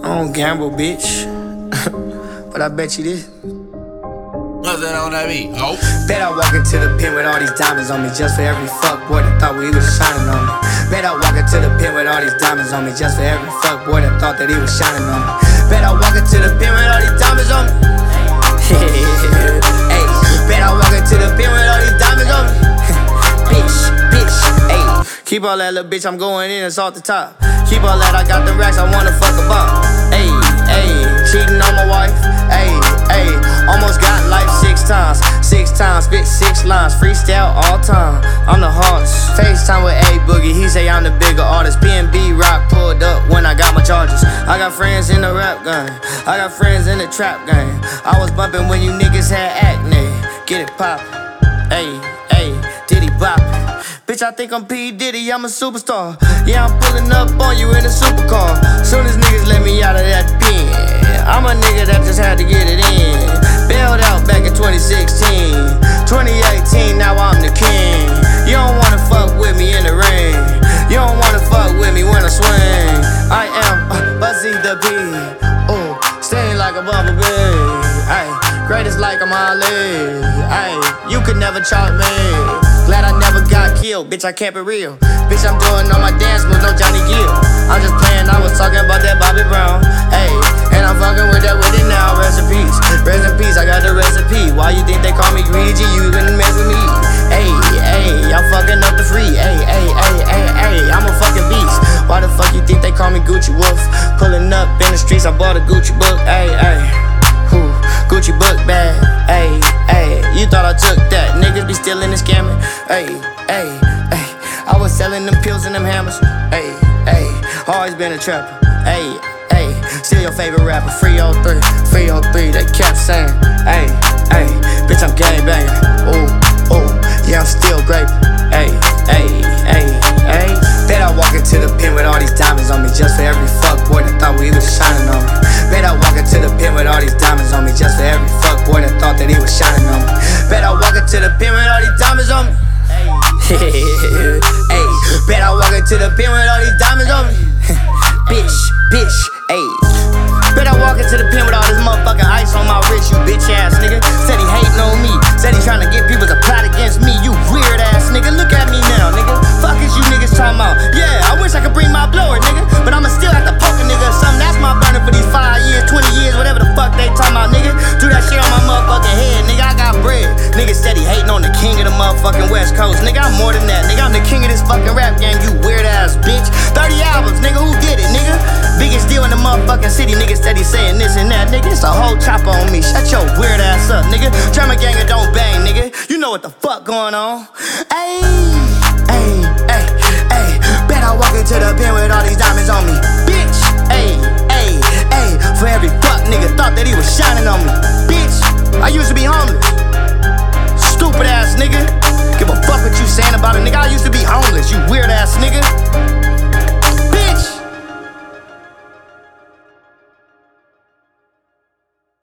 I don't gamble, bitch. But I bet you this. What's that on that beat? Oh. Bet I walk into the pen with all these diamonds on me, just for every fuck boy that thought he was shining on me. Bet I walk into the pen with all these diamonds on me, just for every fuck boy that thought that he was shining on me. Bet I walk into the pen with all these diamonds on me. Hey, bet I walk into the pen with all these diamonds on me. Bitch, hey. Keep all that little bitch, I'm going in, it's off the top. Keep all that, I got the racks, I wanna fuck about. Hey, cheating on my wife. Hey, almost got life 6 times. 6 times, spit 6 lines, freestyle all time. I'm the hardest. FaceTime with A Boogie, he say I'm the bigger artist. PNB Rock pulled up when I got my charges. I got friends in the rap game, I got friends in the trap game. I was bumping when you niggas had acne. Get it poppin'. Hey, Diddy bop. Bitch, I think I'm P. Diddy, I'm a superstar. Yeah, I'm pulling up on you in a supercar. Soon as niggas let me out of that pen, I'm a nigga that just had to get it in. Bailed out back in 2016. 2018, now I'm the king. You don't wanna fuck with me in the ring. You don't wanna fuck with me when I swing. I am Buzzy the Bee. Ooh, sting like a bumblebee. Ay, greatest like I'm Ali. Ay, you could never chalk me. Glad I never got killed, bitch, I kept it real. Bitch, I'm doing all my dance moves, no Johnny Gill. I'm just playing, I was talking about that Bobby Brown. Hey, and I'm fucking with it now, rest in peace, I got the recipe. Why you think they call me greedy, you couldn't mess with me. Hey, I'm fucking up the free. Hey, I'm a fucking beast. Why the fuck you think they call me Gucci Wolf? Pulling up in the streets, I bought a Gucci book. Hey, Gucci book bag. Hey, you thought I took that? Niggas be stealing and scamming. Hey, I was selling them pills and them hammers. Hey, always been a trapper. Hey, still your favorite rapper. 303, they kept saying. Hey, bitch, I'm gang banging. Ooh, yeah, I'm still great. Hey. Bet I walk into the pen with all these diamonds on me, just for every fuck boy that thought he was shining on me. Bet I walk into the pen with all these diamonds on me, just for every fuck boy that thought that he was shining on me. Bet I walk into the pen with all these diamonds on me. Hey, bet I walk into the pen with all these diamonds on me. Bitch, hey. Bet I walk into the pen with all this motherfucking ice on my wrist, you bitch ass nigga. Said he hating on me, said he tryna get people to plot against me, you weird ass nigga. Look at me now, nigga. Fuck is you niggas talking about? Yeah, I wish I could bring my blower, nigga, but I'ma still have to poke a nigga or something. That's my burner for these 5 years, 20 years, whatever the fuck they talking about, nigga. Do that shit on my motherfucking head, nigga. I got bread. Nigga said he hating on the king of the motherfucking West Coast. Nigga, I'm more than that, nigga. I'm the king of this fucking rap game, you weird ass bitch. 30 albums, nigga, who did it, nigga? Biggest deal in the motherfucking city, nigga steady saying this and that, nigga. It's a whole chopper on me, shut your weird ass up, nigga. Drama ganger don't bang, nigga. You know what the fuck going on. Ayy, bet I walk into the pen with all these diamonds on me.